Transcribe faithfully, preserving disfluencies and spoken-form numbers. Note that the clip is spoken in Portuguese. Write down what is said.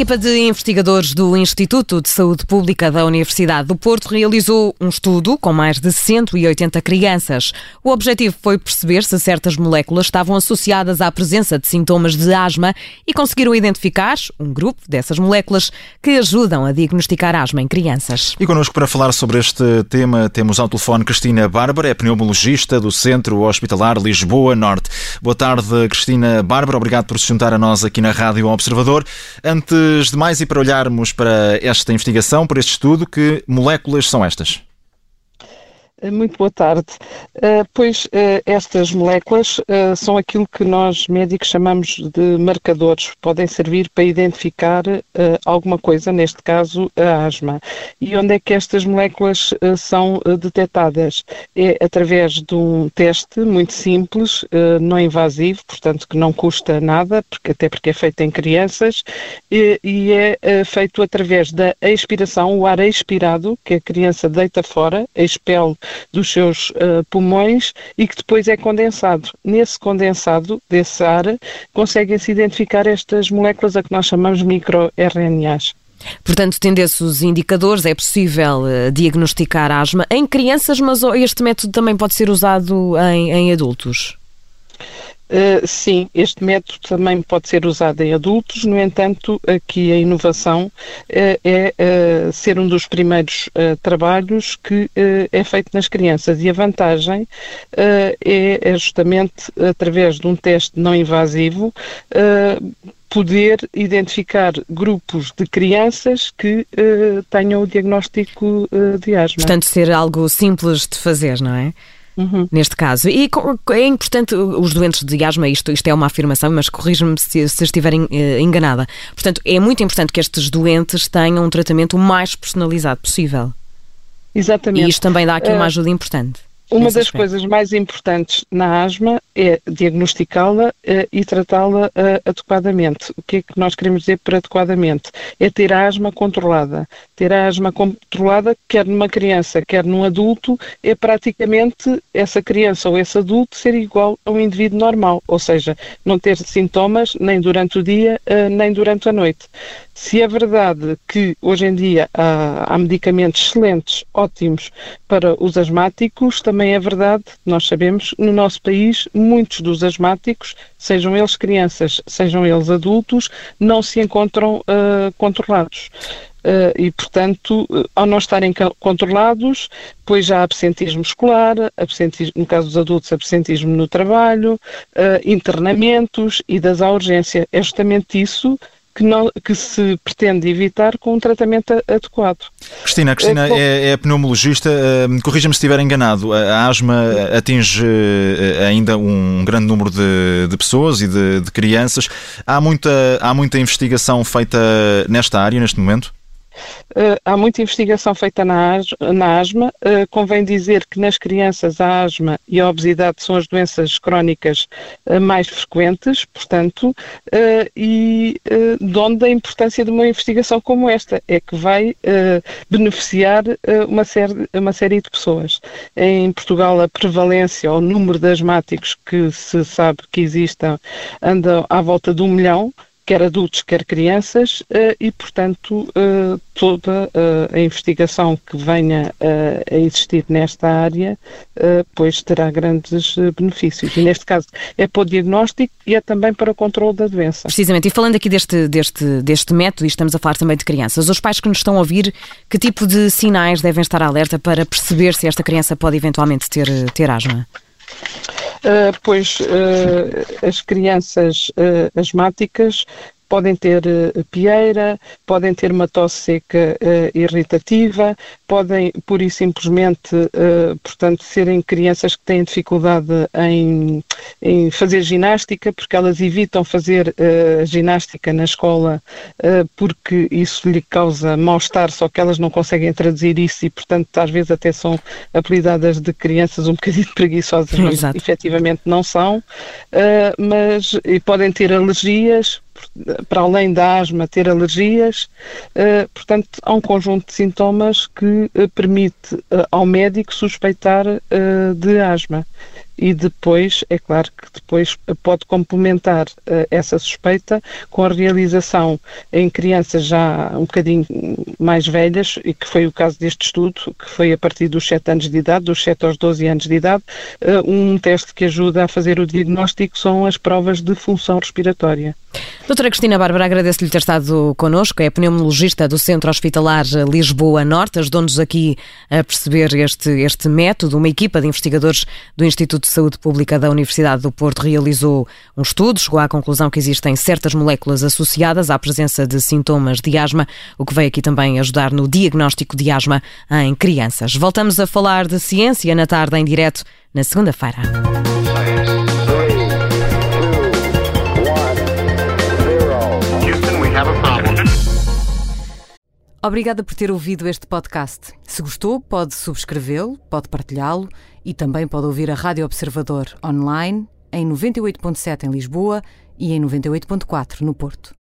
equipa de investigadores do Instituto de Saúde Pública da Universidade do Porto realizou um estudo com mais de cento e oitenta crianças. O objetivo foi perceber se certas moléculas estavam associadas à presença de sintomas de asma e conseguiram identificar um grupo dessas moléculas que ajudam a diagnosticar asma em crianças. E connosco para falar sobre este tema temos ao telefone Cristina Bárbara, é pneumologista do Centro Hospitalar Lisboa Norte. Boa tarde, Cristina Bárbara, obrigado por se juntar a nós aqui na Rádio Observador. Antes de mais, e para olharmos para esta investigação, para este estudo, que moléculas são estas? Muito boa tarde. Uh, pois uh, estas moléculas uh, são aquilo que nós médicos chamamos de marcadores. Podem servir para identificar uh, alguma coisa, neste caso a asma. E onde é que estas moléculas uh, são uh, detectadas? É através de um teste muito simples, uh, não invasivo, portanto que não custa nada, porque, até porque é feito em crianças, e, e é uh, feito através da expiração, o ar expirado, que a criança deita fora, expele dos seus uh, pulmões e que depois é condensado. Nesse condensado desse ar conseguem-se identificar estas moléculas a que nós chamamos micro-R N As. Portanto, tendo esses indicadores, é possível uh, diagnosticar asma em crianças, mas este método também pode ser usado em, em adultos? Uh, sim, este método também pode ser usado em adultos, no entanto, aqui a inovação uh, é uh, ser um dos primeiros uh, trabalhos que uh, é feito nas crianças, e a vantagem uh, é, é justamente através de um teste não invasivo uh, poder identificar grupos de crianças que uh, tenham o diagnóstico uh, de asma. Portanto, ser algo simples de fazer, não é? Uhum. Neste caso. E é importante, os doentes de asma, isto, isto é uma afirmação, mas corrija-me se, se estiver enganada. Portanto, é muito importante que estes doentes tenham um tratamento o mais personalizado possível. Exatamente. E isto também dá aqui uma ajuda importante. Uma das aspecto. coisas mais importantes na asma é diagnosticá-la uh, e tratá-la uh, adequadamente. O que é que nós queremos dizer por adequadamente? É ter a asma controlada. Ter a asma controlada, quer numa criança, quer num adulto, é praticamente essa criança ou esse adulto ser igual a um indivíduo normal, ou seja, não ter sintomas nem durante o dia, uh, nem durante a noite. Se é verdade que hoje em dia há, há medicamentos excelentes, ótimos para os asmáticos, também é verdade, nós sabemos, no nosso país, muitos dos asmáticos, sejam eles crianças, sejam eles adultos, não se encontram uh, controlados. Uh, e, portanto, uh, ao não estarem controlados, pois já há absentismo escolar, absentismo, no caso dos adultos, absentismo no trabalho, uh, internamentos, idas à urgência. É justamente isso Que, não, que se pretende evitar com um tratamento adequado. Cristina, Cristina é, é pneumologista, uh, corrija-me se estiver enganado, a asma atinge uh, ainda um grande número de, de pessoas e de, de crianças. Há muita, há muita investigação feita nesta área, neste momento? Uh, há muita investigação feita na, as, na asma. Uh, convém dizer que nas crianças a asma e a obesidade são as doenças crónicas uh, mais frequentes, portanto, uh, e uh, de onde a importância de uma investigação como esta é que vai uh, beneficiar uh, uma, série, uma série de pessoas. Em Portugal, a prevalência, ou o número de asmáticos que se sabe que existam, anda à volta de um milhão, quer adultos, quer crianças, e, portanto, toda a investigação que venha a existir nesta área, pois terá grandes benefícios. E, neste caso, é para o diagnóstico e é também para o controle da doença. Precisamente. E falando aqui deste, deste, deste método, e estamos a falar também de crianças, os pais que nos estão a ouvir, que tipo de sinais devem estar alerta para perceber se esta criança pode eventualmente ter, ter asma? Uh, pois uh, as crianças uh, asmáticas podem ter uh, pieira, podem ter uma tosse seca uh, irritativa, podem pura e simplesmente, uh, portanto, serem crianças que têm dificuldade em, em fazer ginástica, porque elas evitam fazer uh, ginástica na escola uh, porque isso lhe causa mal-estar, só que elas não conseguem traduzir isso e, portanto, às vezes até são apelidadas de crianças um bocadinho preguiçosas, mas Exato. Efetivamente não são, uh, mas e podem ter alergias, para além da asma, ter alergias, uh, portanto, há um conjunto de sintomas que uh, permite uh, ao médico suspeitar uh, de asma. e depois, é claro que depois pode complementar uh, essa suspeita com a realização em crianças já um bocadinho mais velhas, e que foi o caso deste estudo, que foi a partir dos sete anos de idade, dos sete aos doze anos de idade, uh, um teste que ajuda a fazer o diagnóstico são as provas de função respiratória. Doutora Cristina Bárbara, agradeço-lhe ter estado connosco, é pneumologista do Centro Hospitalar Lisboa Norte, ajudou-nos aqui a perceber este, este método. Uma equipa de investigadores do Instituto de Saúde Pública da Universidade do Porto realizou um estudo, chegou à conclusão que existem certas moléculas associadas à presença de sintomas de asma, o que veio aqui também ajudar no diagnóstico de asma em crianças. Voltamos a falar de ciência na tarde em direto na segunda-feira. Obrigada por ter ouvido este podcast. Se gostou, pode subscrevê-lo, pode partilhá-lo e também pode ouvir a Rádio Observador online em noventa e oito ponto sete em Lisboa e em noventa e oito ponto quatro no Porto.